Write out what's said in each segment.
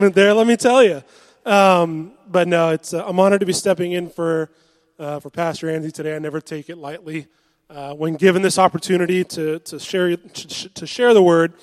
there, let me tell you. But no, I'm honored to be stepping in for Pastor Andy today. I never take it lightly when given this opportunity to share the word.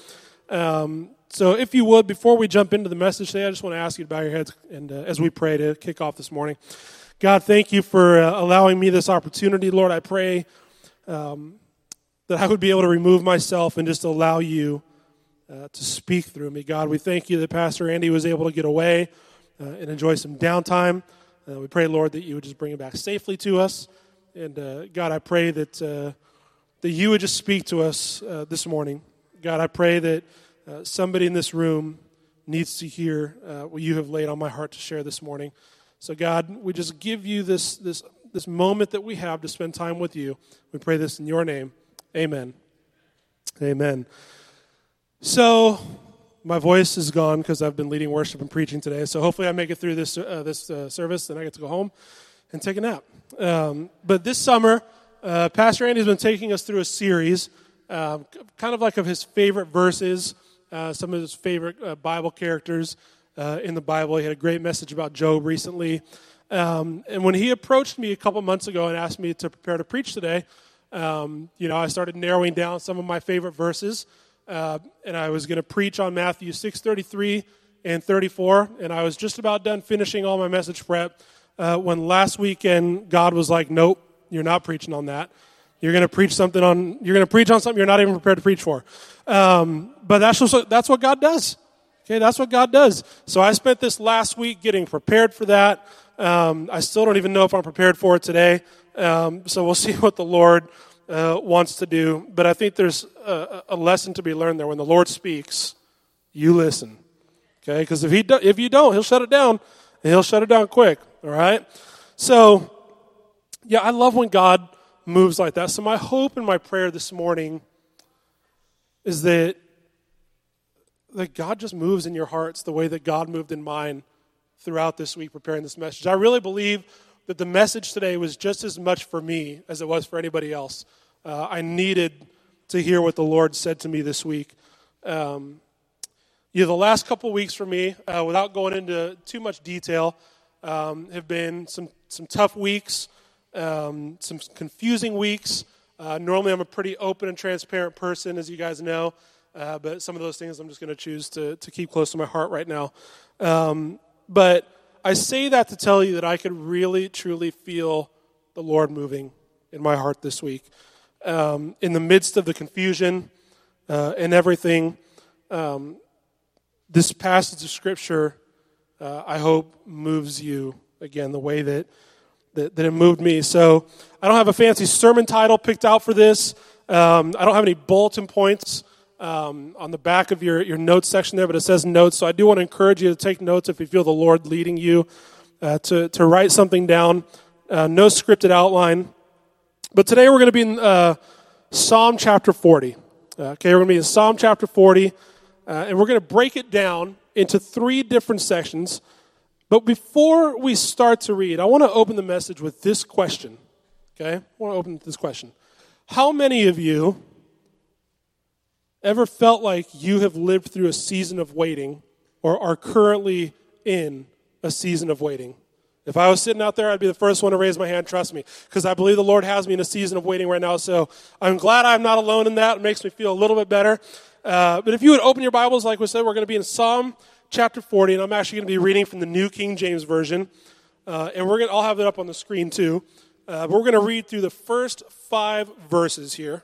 So if you would, before we jump into the message today, I just want to ask you to bow your heads and as we pray to kick off this morning. God, thank you for allowing me this opportunity. Lord, I pray that I would be able to remove myself and just allow you to speak through me. God, we thank you that Pastor Andy was able to get away and enjoy some downtime. We pray, Lord, that you would just bring him back safely to us. And God, I pray that you would just speak to us this morning. God, I pray that somebody in this room needs to hear what you have laid on my heart to share this morning. So God, we just give you this moment that we have to spend time with you. We pray this in your name. Amen. Amen. So my voice is gone because I've been leading worship and preaching today. So hopefully I make it through this service, and I get to go home and take a nap. But this summer, Pastor Andy has been taking us through a series, kind of like of his favorite verses, some of his favorite Bible characters in the Bible. He had a great message about Job recently. And when he approached me a couple months ago and asked me to prepare to preach today, I started narrowing down some of my favorite verses. And I was going to preach on Matthew 6:33 and 34, and I was just about done finishing all my message prep when last weekend God was like, "Nope, you're not preaching on that. You're going to preach on something you're not even prepared to preach for." But that's what God does. Okay, that's what God does. So I spent this last week getting prepared for that. I still don't even know if I'm prepared for it today. So we'll see what the Lord wants to do. But I think there's a lesson to be learned there. When the Lord speaks, you listen. Okay? Because if you don't, he'll shut it down, and he'll shut it down quick. All right? So, yeah, I love when God moves like that. So my hope and my prayer this morning is that God just moves in your hearts the way that God moved in mine throughout this week preparing this message. I really believe that the message today was just as much for me as it was for anybody else. I needed to hear what the Lord said to me this week. The last couple weeks for me, without going into too much detail, have been some tough weeks, some confusing weeks. Normally I'm a pretty open and transparent person, as you guys know, but some of those things I'm just going to choose to keep close to my heart right now. But I say that to tell you that I could really, truly feel the Lord moving in my heart this week. In the midst of the confusion and everything, this passage of Scripture, I hope, moves you, again, the way that it moved me. So I don't have a fancy sermon title picked out for this. I don't have any bulletin points on the back of your notes section there, but it says notes. So I do want to encourage you to take notes if you feel the Lord leading you to write something down. No scripted outline. But today we're going to be in Psalm chapter 40. Okay, we're going to be in Psalm chapter 40, and we're going to break it down into 3 different sections. But before we start to read, I want to open the message with this question. Okay, I want to open with this question. How many of you ever felt like you have lived through a season of waiting or are currently in a season of waiting? If I was sitting out there, I'd be the first one to raise my hand, trust me, because I believe the Lord has me in a season of waiting right now. So I'm glad I'm not alone in that. It makes me feel a little bit better. But if you would open your Bibles, like we said, we're going to be in Psalm chapter 40, and I'm actually going to be reading from the New King James Version. And I'll have it up on the screen too. But we're going to read through the first 5 verses here.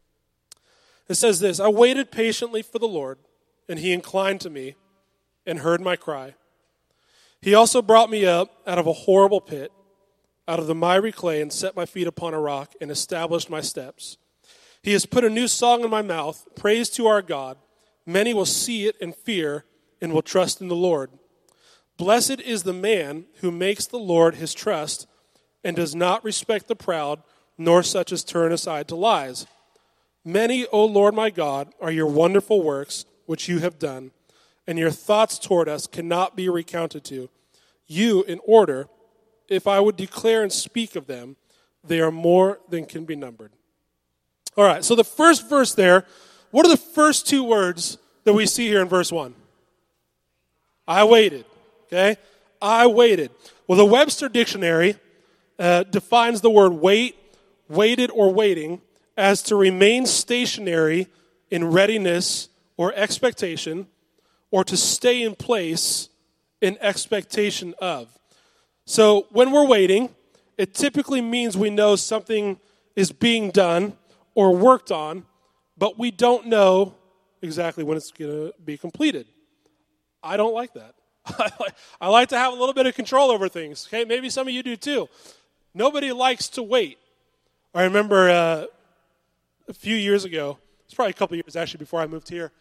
It says this: I waited patiently for the Lord, and he inclined to me and heard my cry. He also brought me up out of a horrible pit, out of the miry clay, and set my feet upon a rock and established my steps. He has put a new song in my mouth, praise to our God. Many will see it and fear and will trust in the Lord. Blessed is the man who makes the Lord his trust and does not respect the proud, nor such as turn aside to lies. Many, O Lord my God, are your wonderful works which you have done, and your thoughts toward us cannot be recounted to. You, in order, if I would declare and speak of them, they are more than can be numbered. All right, so the first verse there, what are the first 2 words that we see here in verse 1? I waited. Okay? I waited. Well, the Webster Dictionary defines the word wait, waited, or waiting as to remain stationary in readiness or expectation, or to stay in place in expectation of. So when we're waiting, it typically means we know something is being done or worked on, but we don't know exactly when it's going to be completed. I don't like that. I like to have a little bit of control over things. Okay, maybe some of you do too. Nobody likes to wait. I remember a few years ago, it's probably a couple years actually before I moved here,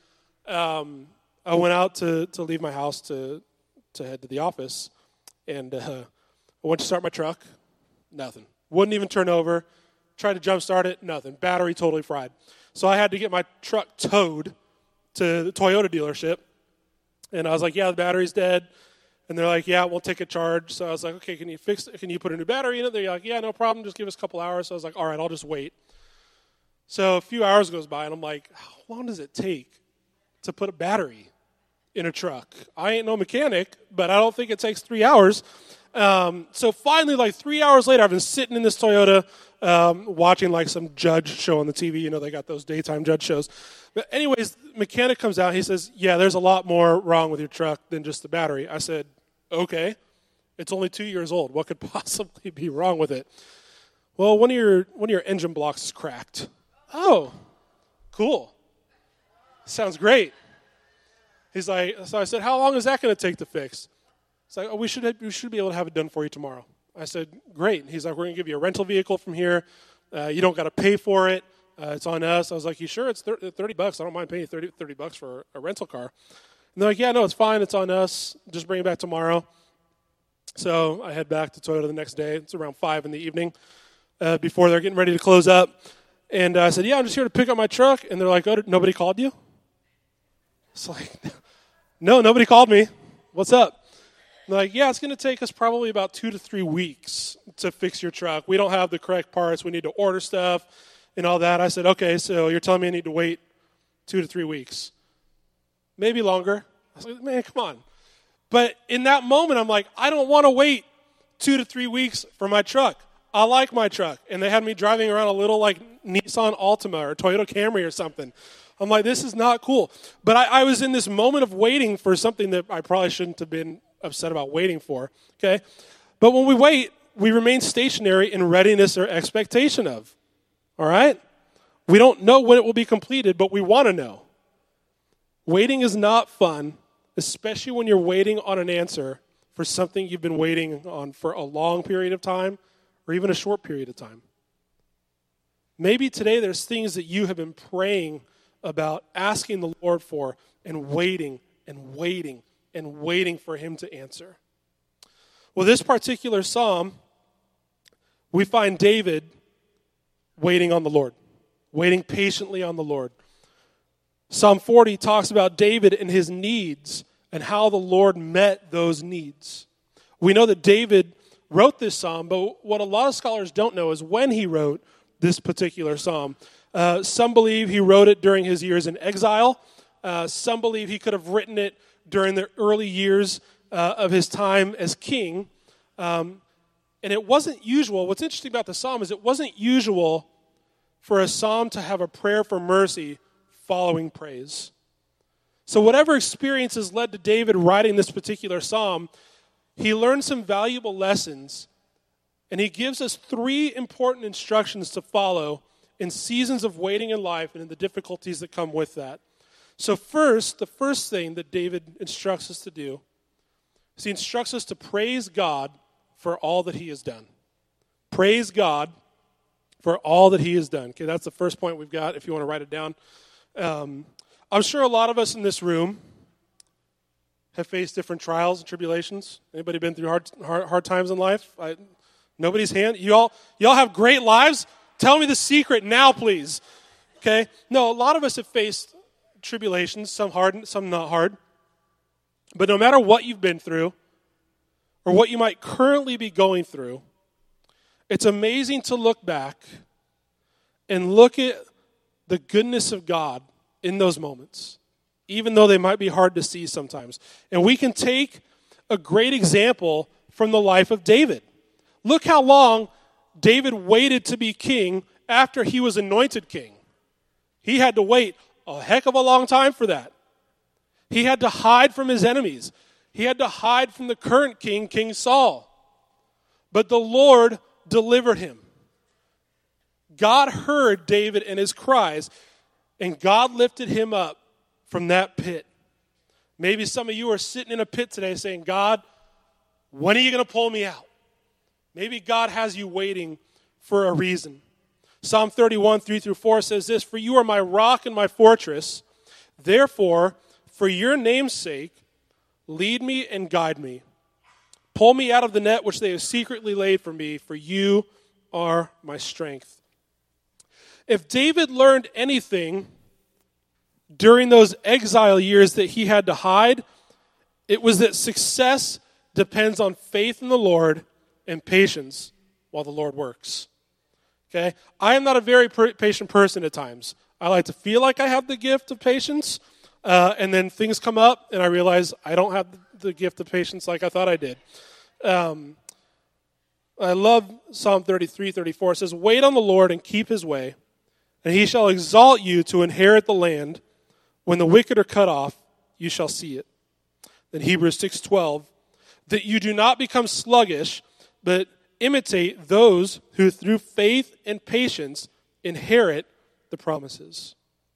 I went out to leave my house to head to the office, and I went to start my truck, nothing. Wouldn't even turn over. Tried to jump start it, nothing. Battery totally fried. So I had to get my truck towed to the Toyota dealership, and I was like, yeah, the battery's dead. And they're like, yeah, we'll take a charge. So I was like, okay, can you fix it? Can you put a new battery in it? They're like, yeah, no problem. Just give us a couple hours. So I was like, all right, I'll just wait. So a few hours goes by, and I'm like, how long does it take to put a battery in a truck? I ain't no mechanic, but I don't think it takes 3 hours. So finally, like 3 hours later, I've been sitting in this Toyota watching like some judge show on the TV. You know, they got those daytime judge shows. But anyways, the mechanic comes out. He says, yeah, there's a lot more wrong with your truck than just the battery. I said, okay. It's only 2 years old. What could possibly be wrong with it? Well, one of your engine blocks is cracked. Oh, cool. Sounds great. He's like, so I said, how long is that going to take to fix? It's like, oh, we should be able to have it done for you tomorrow. I said, great. He's like, we're going to give you a rental vehicle from here. You don't got to pay for it. It's on us. I was like, you sure? It's $30. I don't mind paying $30 for a rental car. And they're like, yeah, no, it's fine. It's on us. Just bring it back tomorrow. So I head back to Toyota the next day. It's around 5 in the evening before they're getting ready to close up. And I said, yeah, I'm just here to pick up my truck. And they're like, oh, nobody called you? It's like, no, nobody called me. What's up? And they're like, yeah, it's going to take us probably about 2 to 3 weeks to fix your truck. We don't have the correct parts. We need to order stuff and all that. I said, okay, so you're telling me I need to wait 2 to 3 weeks. Maybe longer. I was like, man, come on. But in that moment, I'm like, I don't want to wait 2 to 3 weeks for my truck. I like my truck. And they had me driving around a little like Nissan Altima or Toyota Camry or something. I'm like, this is not cool. But I was in this moment of waiting for something that I probably shouldn't have been upset about waiting for. Okay? But when we wait, we remain stationary in readiness or expectation of. All right? We don't know when it will be completed, but we want to know. Waiting is not fun, especially when you're waiting on an answer for something you've been waiting on for a long period of time or even a short period of time. Maybe today there's things that you have been praying about, asking the Lord for, and waiting and waiting and waiting for him to answer. Well, this particular psalm, we find David waiting on the Lord, waiting patiently on the Lord. Psalm 40 talks about David and his needs and how the Lord met those needs. We know that David wrote this psalm, but what a lot of scholars don't know is when he wrote this particular psalm. Some believe he wrote it during his years in exile. Some believe he could have written it during the early years of his time as king. And it wasn't usual. What's interesting about the psalm is it wasn't usual for a psalm to have a prayer for mercy following praise. So whatever experiences led to David writing this particular psalm, he learned some valuable lessons, and he gives us 3 important instructions to follow in seasons of waiting in life and in the difficulties that come with that. So first, the first thing that David instructs us to do is he instructs us to praise God for all that he has done. Praise God for all that he has done. Okay, that's the first point we've got if you want to write it down. I'm sure a lot of us in this room have faced different trials and tribulations. Anybody been through hard times in life? Nobody's hand. You all have great lives. Tell me the secret now, please. Okay? No, a lot of us have faced tribulations, some hard, some not hard. But no matter what you've been through or what you might currently be going through, it's amazing to look back and look at the goodness of God in those moments. even though they might be hard to see sometimes. And we can take a great example from the life of David. Look how long David waited to be king after he was anointed king. He had to wait a heck of a long time for that. He had to hide from his enemies. He had to hide from the current king, King Saul. But the Lord delivered him. God heard David and his cries, and God lifted him up from that pit. Maybe some of you are sitting in a pit today saying, God, when are you going to pull me out? Maybe God has you waiting for a reason. Psalm 31, 3-4 says this, "For you are my rock and my fortress. Therefore, for your name's sake, lead me and guide me. Pull me out of the net which they have secretly laid for me, for you are my strength." If David learned anything during those exile years that he had to hide, it was that success depends on faith in the Lord and patience while the Lord works. Okay? I am not a very patient person at times. I like to feel like I have the gift of patience, and then things come up, and I realize I don't have the gift of patience like I thought I did. I love Psalm 33:34. It says, "Wait on the Lord and keep his way, and he shall exalt you to inherit the land. When the wicked are cut off, you shall see it." Then Hebrews 6:12, "That you do not become sluggish, but imitate those who through faith and patience inherit the promises."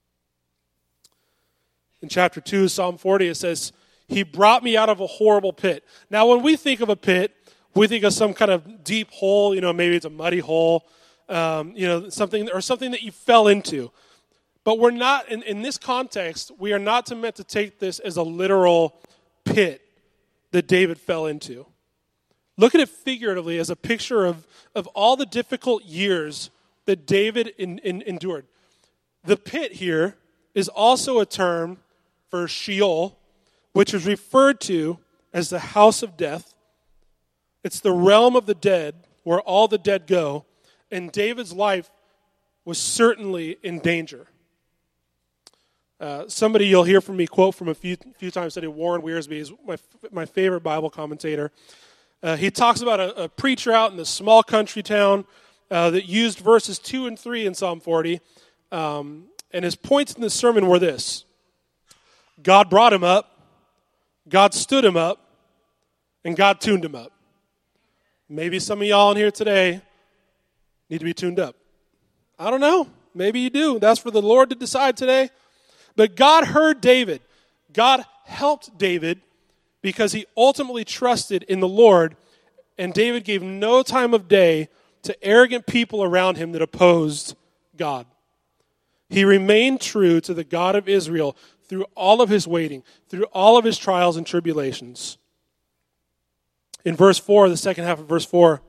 In chapter 2, Psalm 40, it says, "He brought me out of a horrible pit." Now, when we think of a pit, we think of some kind of deep hole, maybe it's a muddy hole, something that you fell into. But we're not, in this context, we are not meant to take this as a literal pit that David fell into. Look at it figuratively as a picture of all the difficult years that David endured. The pit here is also a term for Sheol, which is referred to as the house of death. It's the realm of the dead where all the dead go, and David's life was certainly in danger. Somebody you'll hear from me quote from a few times today, Warren Wiersbe, is my favorite Bible commentator. He talks about a preacher out in this small country town that used verses 2 and 3 in Psalm 40, and his points in the sermon were this: God brought him up, God stood him up, and God tuned him up. Maybe some of y'all in here today need to be tuned up. I don't know. Maybe you do. That's for the Lord to decide today. But God heard David. God helped David because he ultimately trusted in the Lord, and David gave no time of day to arrogant people around him that opposed God. He remained true to the God of Israel through all of his waiting, through all of his trials and tribulations. In verse 4, the second half of verse 4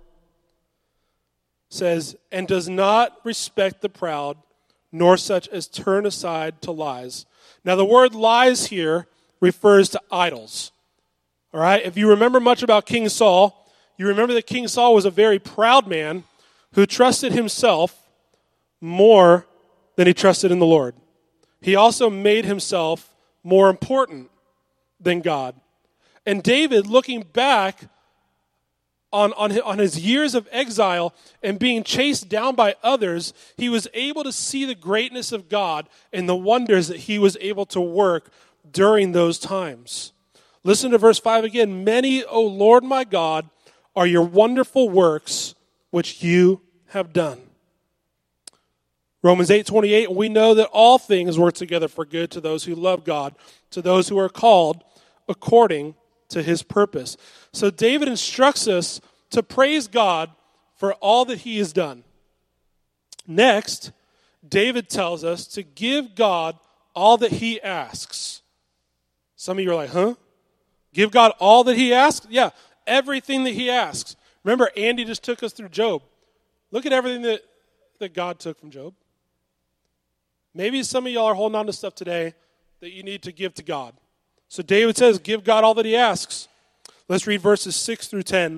says, "And does not respect the proud, nor such as turn aside to lies." Now the word lies here refers to idols. All right? If you remember much about King Saul, you remember that King Saul was a very proud man who trusted himself more than he trusted in the Lord. He also made himself more important than God. And David, looking back on his years of exile and being chased down by others, he was able to see the greatness of God and the wonders that he was able to work during those times. Listen to verse 5 again. "Many, O Lord my God, are your wonderful works which you have done." Romans 8:28, "We know that all things work together for good to those who love God, to those who are called according to his purpose." So David instructs us to praise God for all that he has done. Next, David tells us to give God all that he asks. Some of you are like, huh? Give God all that he asks? Yeah, everything that he asks. Remember, Andy just took us through Job. Look at everything that God took from Job. Maybe some of y'all are holding on to stuff today that you need to give to God. So David says, give God all that he asks. Let's read verses 6 through 10.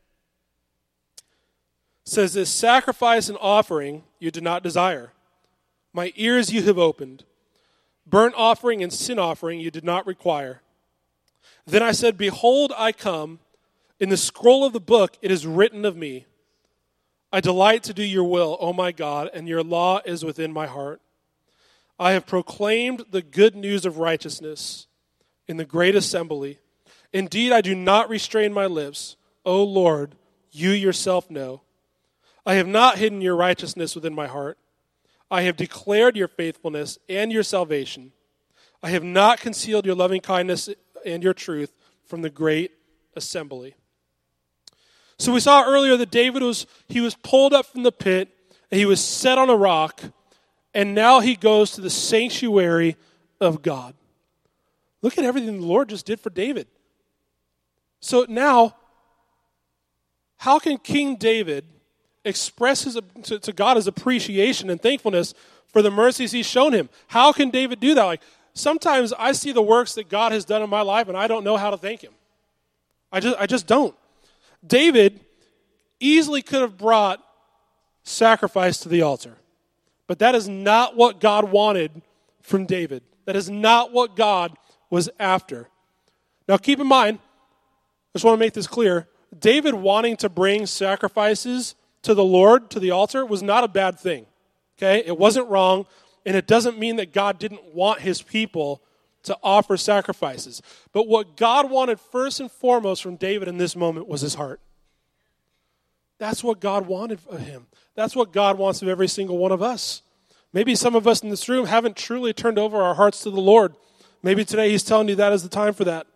It says, "This sacrifice and offering you did not desire. My ears you have opened. Burnt offering and sin offering you did not require. Then I said, behold, I come. In the scroll of the book it is written of me. I delight to do your will, O my God, and your law is within my heart. I have proclaimed the good news of righteousness in the great assembly. Indeed, I do not restrain my lips. O Lord, you yourself know. I have not hidden your righteousness within my heart. I have declared your faithfulness and your salvation. I have not concealed your loving kindness and your truth from the great assembly. So we saw earlier that David was pulled up from the pit, and he was set on a rock, and now he goes to the sanctuary of God. Look at everything the Lord just did for David. So now, how can King David express to God his appreciation and thankfulness for the mercies he's shown him? How can David do that? Like, sometimes I see the works that God has done in my life, and I don't know how to thank him. I just don't. David easily could have brought sacrifice to the altar, but that is not what God wanted from David. That is not what God was after. Now keep in mind, I just want to make this clear, David wanting to bring sacrifices to the Lord, to the altar, was not a bad thing. Okay? It wasn't wrong, and it doesn't mean that God didn't want his people to offer sacrifices. But what God wanted first and foremost from David in this moment was his heart. That's what God wanted of him. That's what God wants of every single one of us. Maybe some of us in this room haven't truly turned over our hearts to the Lord. Maybe today he's telling you that is the time for that.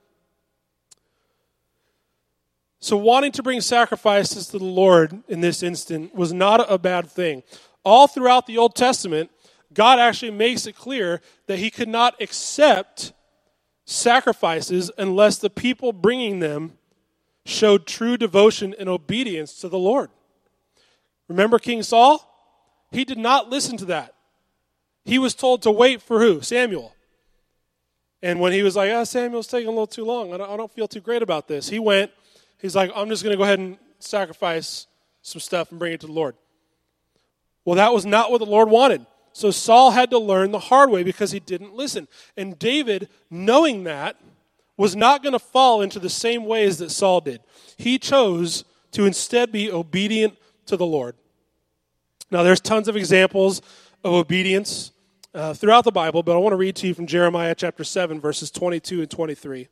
So wanting to bring sacrifices to the Lord in this instant was not a bad thing. All throughout the Old Testament, God actually makes it clear that he could not accept sacrifices unless the people bringing them showed true devotion and obedience to the Lord. Remember King Saul? He did not listen to that. He was told to wait for who? Samuel. And when he was like, Samuel's taking a little too long. I don't feel too great about this. He went, he's like, I'm just going to go ahead and sacrifice some stuff and bring it to the Lord. Well, that was not what the Lord wanted. So Saul had to learn the hard way because he didn't listen. And David, knowing that, was not going to fall into the same ways that Saul did. He chose to instead be obedient to the Lord. Now, there's tons of examples of obedience throughout the Bible, but I want to read to you from Jeremiah chapter 7, verses 22 and 23.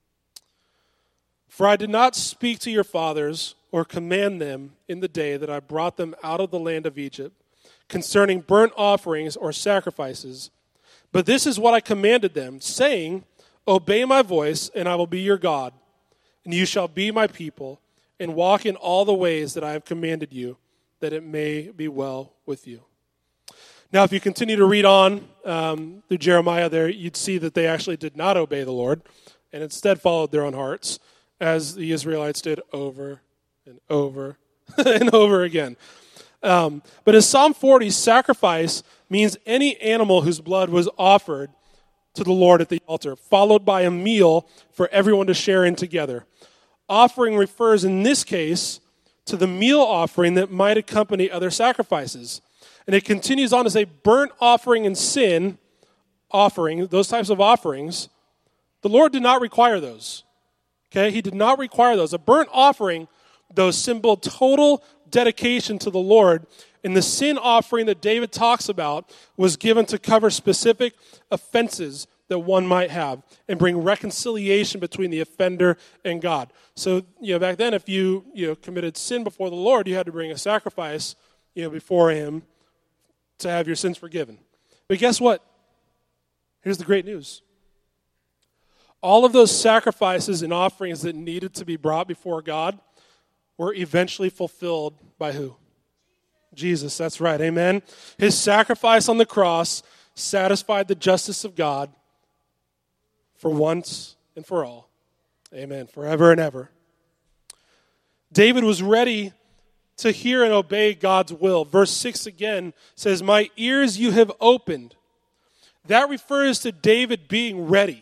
For I did not speak to your fathers or command them in the day that I brought them out of the land of Egypt, concerning burnt offerings or sacrifices. But this is what I commanded them, saying, obey my voice, and I will be your God, and you shall be my people, and walk in all the ways that I have commanded you, that it may be well with you. Now, if you continue to read on through Jeremiah there, you'd see that they actually did not obey the Lord, and instead followed their own hearts, as the Israelites did over and over and over again. But in Psalm 40, sacrifice means any animal whose blood was offered to the Lord at the altar, followed by a meal for everyone to share in together. Offering refers in this case to the meal offering that might accompany other sacrifices. And it continues on to say burnt offering and sin offering, those types of offerings, the Lord did not require those. Okay, he did not require those. A burnt offering, though, symbolized total dedication to the Lord, and the sin offering that David talks about was given to cover specific offenses that one might have and bring reconciliation between the offender and God. So, back then, if you committed sin before the Lord, you had to bring a sacrifice, before him to have your sins forgiven. But guess what? Here's the great news. All of those sacrifices and offerings that needed to be brought before God were eventually fulfilled by who? Jesus, that's right, amen. His sacrifice on the cross satisfied the justice of God for once and for all. Amen, forever and ever. David was ready to hear and obey God's will. Verse 6 again says, my ears you have opened. That refers to David being ready.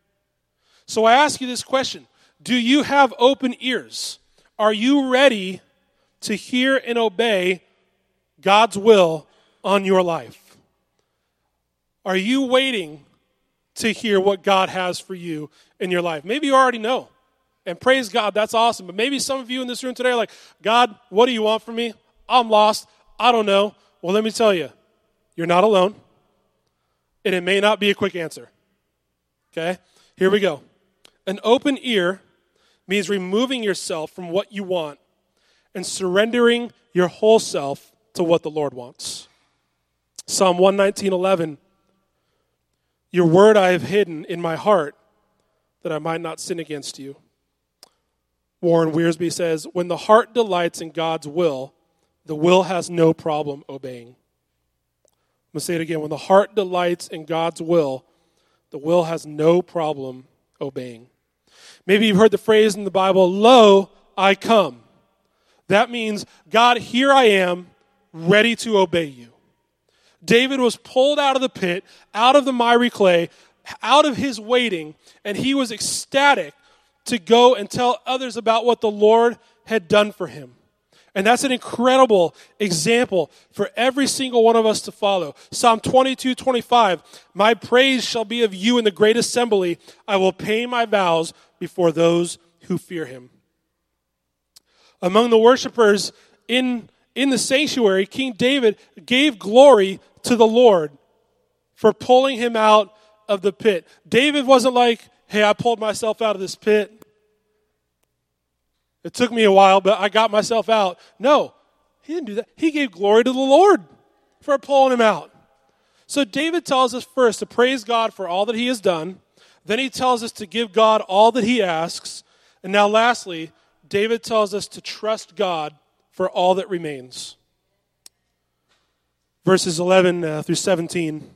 So I ask you this question. Do you have open ears? Are you ready to hear and obey God's will on your life? Are you waiting to hear what God has for you in your life. Maybe you already know. And praise God, that's awesome. But maybe some of you in this room today are like, God, what do you want from me? I'm lost. I don't know. Well, let me tell you, you're not alone. And it may not be a quick answer. Okay? Here we go. An open ear means removing yourself from what you want and surrendering your whole self to what the Lord wants. Psalm 119:11. Your word I have hidden in my heart that I might not sin against you. Warren Wiersbe says, when the heart delights in God's will, the will has no problem obeying. I'm going to say it again. When the heart delights in God's will, the will has no problem obeying. Maybe you've heard the phrase in the Bible, lo, I come. That means, God, here I am, ready to obey you. David was pulled out of the pit, out of the miry clay, out of his waiting, and he was ecstatic to go and tell others about what the Lord had done for him. And that's an incredible example for every single one of us to follow. Psalm 22:25, my praise shall be of you in the great assembly. I will pay my vows before those who fear him. Among the worshipers in the sanctuary, King David gave glory to the Lord for pulling him out of the pit. David wasn't like, hey, I pulled myself out of this pit. It took me a while, but I got myself out. No, he didn't do that. He gave glory to the Lord for pulling him out. So David tells us first to praise God for all that he has done. Then he tells us to give God all that he asks. And now lastly, David tells us to trust God for all that remains. Verses 11 through 17.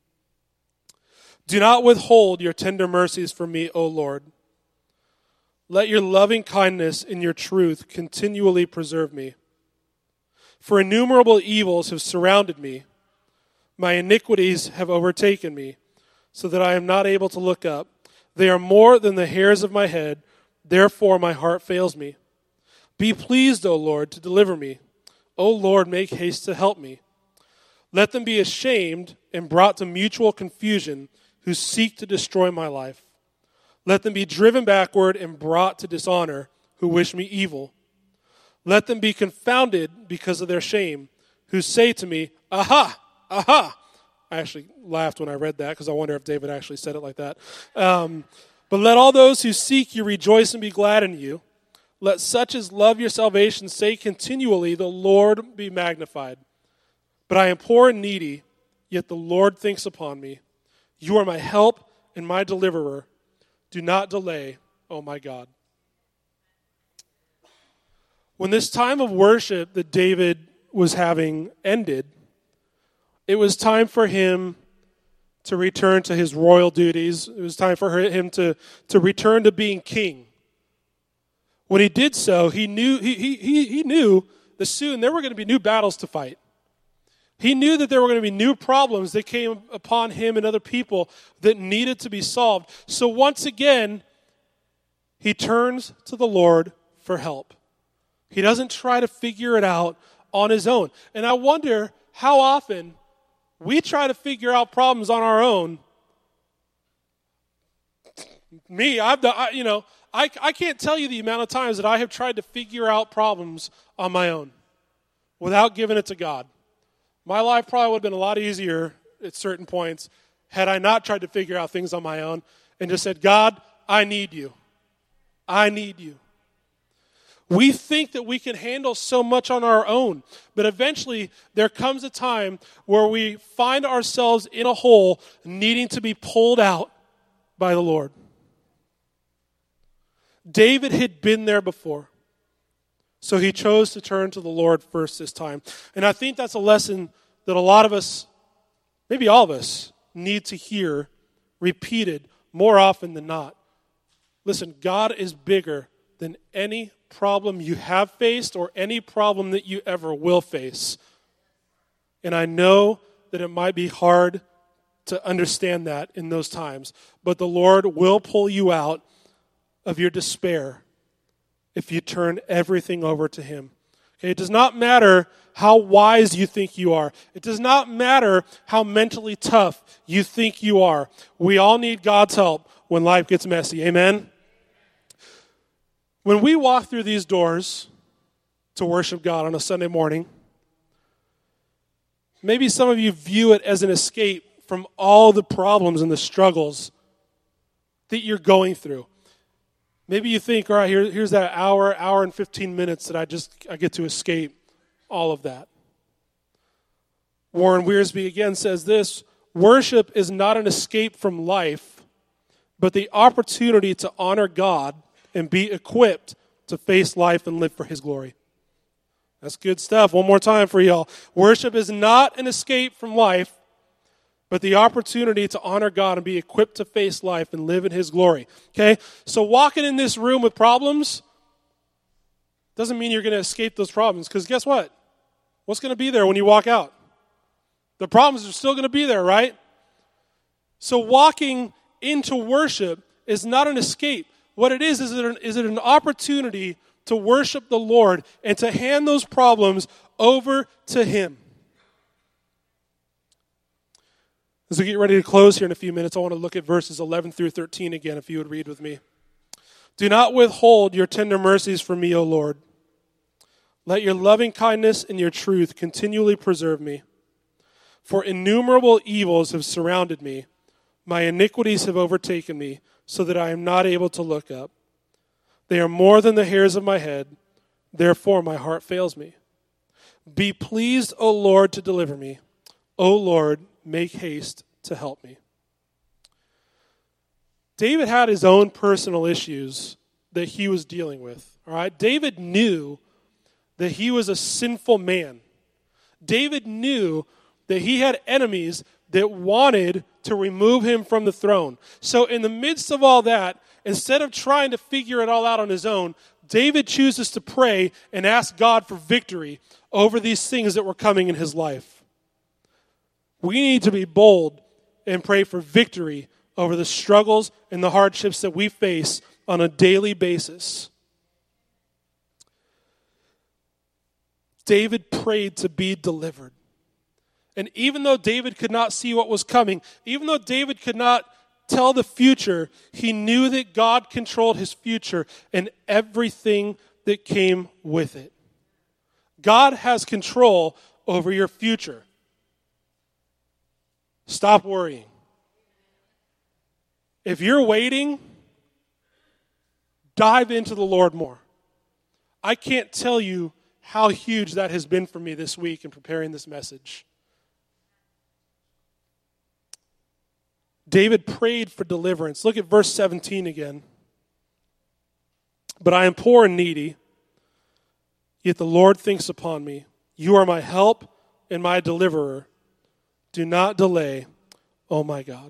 Do not withhold your tender mercies from me, O Lord. Let your loving kindness and your truth continually preserve me. For innumerable evils have surrounded me. My iniquities have overtaken me, so that I am not able to look up. They are more than the hairs of my head. Therefore my heart fails me. Be pleased, O Lord, to deliver me. O Lord, make haste to help me. Let them be ashamed and brought to mutual confusion who seek to destroy my life. Let them be driven backward and brought to dishonor who wish me evil. Let them be confounded because of their shame, who say to me, aha, aha. I actually laughed when I read that because I wonder if David actually said it like that. But let all those who seek you rejoice and be glad in you. Let such as love your salvation say continually, the Lord be magnified. But I am poor and needy, yet the Lord thinks upon me. You are my help and my deliverer. Do not delay, oh my God. When this time of worship that David was having ended, it was time for him to return to his royal duties. It was time for him to return to being king. When he did so, he knew that soon there were going to be new battles to fight. He knew that there were going to be new problems that came upon him and other people that needed to be solved. So once again, he turns to the Lord for help. He doesn't try to figure it out on his own. And I wonder how often we try to figure out problems on our own. Me, I can't tell you the amount of times that I have tried to figure out problems on my own without giving it to God. My life probably would have been a lot easier at certain points had I not tried to figure out things on my own and just said, God, I need you. I need you. We think that we can handle so much on our own, but eventually there comes a time where we find ourselves in a hole needing to be pulled out by the Lord. David had been there before, so he chose to turn to the Lord first this time. And I think that's a lesson that a lot of us, maybe all of us, need to hear repeated more often than not. Listen, God is bigger than any problem you have faced or any problem that you ever will face. And I know that it might be hard to understand that in those times, but the Lord will pull you out of your despair if you turn everything over to Him. Okay, Okay, it does not matter how wise you think you are. It does not matter how mentally tough you think you are. We all need God's help when life gets messy. Amen? When we walk through these doors to worship God on a Sunday morning, maybe some of you view it as an escape from all the problems and the struggles that you're going through. Maybe you think, all right, here's that hour and 15 minutes that I get to escape all of that. Warren Wiersbe again says this: worship is not an escape from life, but the opportunity to honor God and be equipped to face life and live for His glory. That's good stuff. One more time for y'all. Worship is not an escape from life, but the opportunity to honor God and be equipped to face life and live in His glory. Okay? So walking in this room with problems doesn't mean you're going to escape those problems, because guess what? What's going to be there when you walk out? The problems are still going to be there, right? So walking into worship is not an escape. What it is it an opportunity to worship the Lord and to hand those problems over to Him. As we get ready to close here in a few minutes, I want to look at verses 11 through 13 again, if you would read with me. Do not withhold your tender mercies from me, O Lord. Let your loving kindness and your truth continually preserve me. For innumerable evils have surrounded me. My iniquities have overtaken me, so that I am not able to look up. They are more than the hairs of my head. Therefore my heart fails me. Be pleased, O Lord, to deliver me. O Lord, make haste to help me. David had his own personal issues that he was dealing with. All right? David knew that he was a sinful man. David knew that he had enemies that wanted to remove him from the throne. So in the midst of all that, instead of trying to figure it all out on his own, David chooses to pray and ask God for victory over these things that were coming in his life. We need to be bold and pray for victory over the struggles and the hardships that we face on a daily basis. David prayed to be delivered. And even though David could not see what was coming, even though David could not tell the future, he knew that God controlled his future and everything that came with it. God has control over your future. Stop worrying. If you're waiting, dive into the Lord more. I can't tell you how huge that has been for me this week in preparing this message. David prayed for deliverance. Look at verse 17 again. But I am poor and needy, yet the Lord thinks upon me. You are my help and my deliverer. Do not delay, oh my God.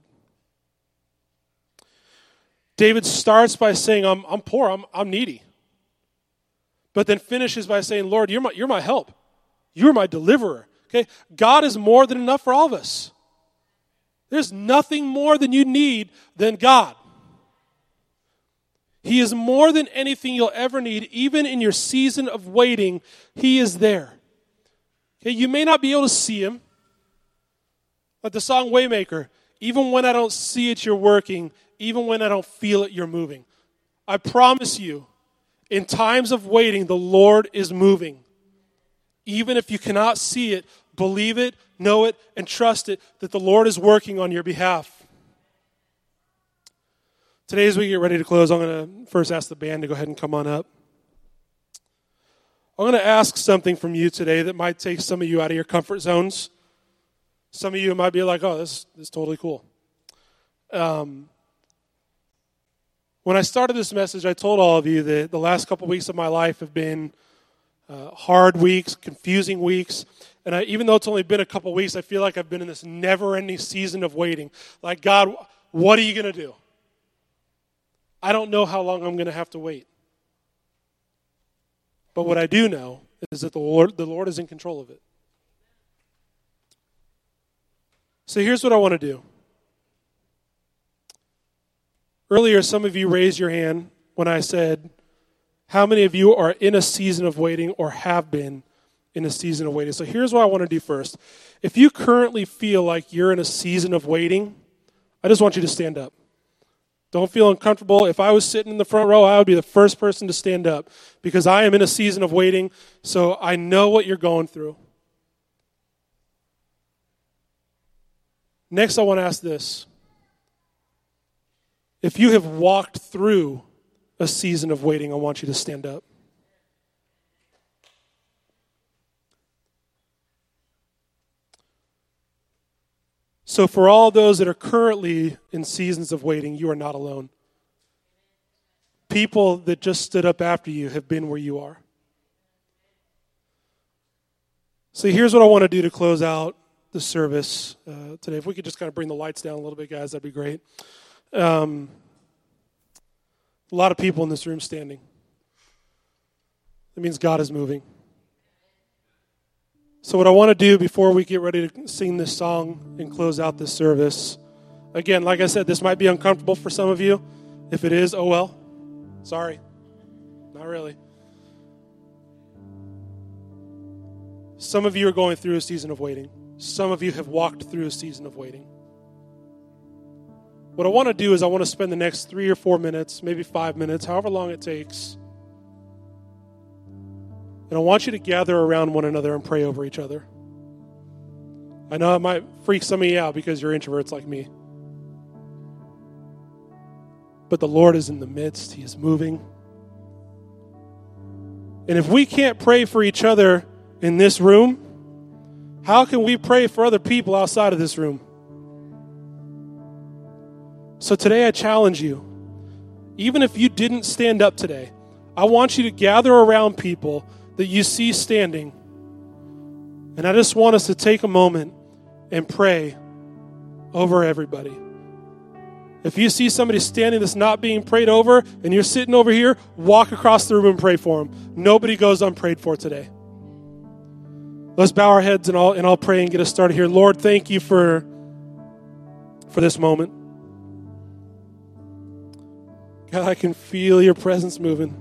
David starts by saying, I'm poor, I'm needy. But then finishes by saying, Lord, you're my help. You're my deliverer. Okay? God is more than enough for all of us. There's nothing more than you need than God. He is more than anything you'll ever need. Even in your season of waiting, He is there. Okay? You may not be able to see Him. Like the song Waymaker, even when I don't see it, you're working. Even when I don't feel it, you're moving. I promise you, in times of waiting, the Lord is moving. Even if you cannot see it, believe it, know it, and trust it that the Lord is working on your behalf. Today, as we get ready to close, I'm going to first ask the band to go ahead and come on up. I'm going to ask something from you today that might take some of you out of your comfort zones. Some of you might be like, oh, this is totally cool. When I started this message, I told all of you that the last couple weeks of my life have been hard weeks, confusing weeks. And even though it's only been a couple weeks, I feel like I've been in this never-ending season of waiting. Like, God, what are you going to do? I don't know how long I'm going to have to wait. But what I do know is that the Lord is in control of it. So here's what I want to do. Earlier, some of you raised your hand when I said, how many of you are in a season of waiting or have been in a season of waiting. So here's what I want to do first. If you currently feel like you're in a season of waiting, I just want you to stand up. Don't feel uncomfortable. If I was sitting in the front row, I would be the first person to stand up because I am in a season of waiting, so I know what you're going through. Next, I want to ask this. If you have walked through a season of waiting, I want you to stand up. So for all those that are currently in seasons of waiting, you are not alone. People that just stood up after you have been where you are. So here's what I want to do to close out the service today. If we could just kind of bring the lights down a little bit, guys, that'd be great. A lot of people in this room standing. That means God is moving. So what I want to do before we get ready to sing this song and close out this service, again, like I said, this might be uncomfortable for some of you. If it is, oh well. Sorry. Not really. Some of you are going through a season of waiting. Some of you have walked through a season of waiting. What I want to do is I want to spend the next 3 or 4 minutes, maybe 5 minutes, however long it takes. And I want you to gather around one another and pray over each other. I know it might freak some of you out because you're introverts like me. But the Lord is in the midst. He is moving. And if we can't pray for each other in this room, how can we pray for other people outside of this room? So today I challenge you, even if you didn't stand up today, I want you to gather around people that you see standing. And I just want us to take a moment and pray over everybody. If you see somebody standing that's not being prayed over and you're sitting over here, walk across the room and pray for them. Nobody goes unprayed for today. Let's bow our heads and I'll pray and get us started here. Lord, thank you for this moment. God, I can feel your presence moving.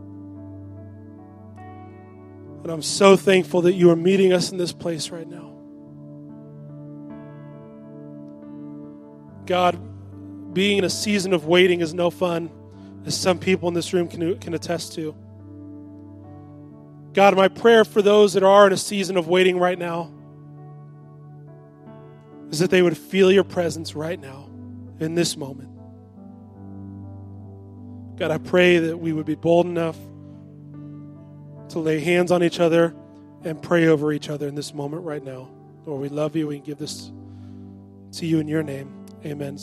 And I'm so thankful that you are meeting us in this place right now. God, being in a season of waiting is no fun, as some people in this room can attest to. God, my prayer for those that are in a season of waiting right now is that they would feel your presence right now, in this moment. God, I pray that we would be bold enough to lay hands on each other and pray over each other in this moment right now. Lord, we love you. We give this to you in your name. Amen.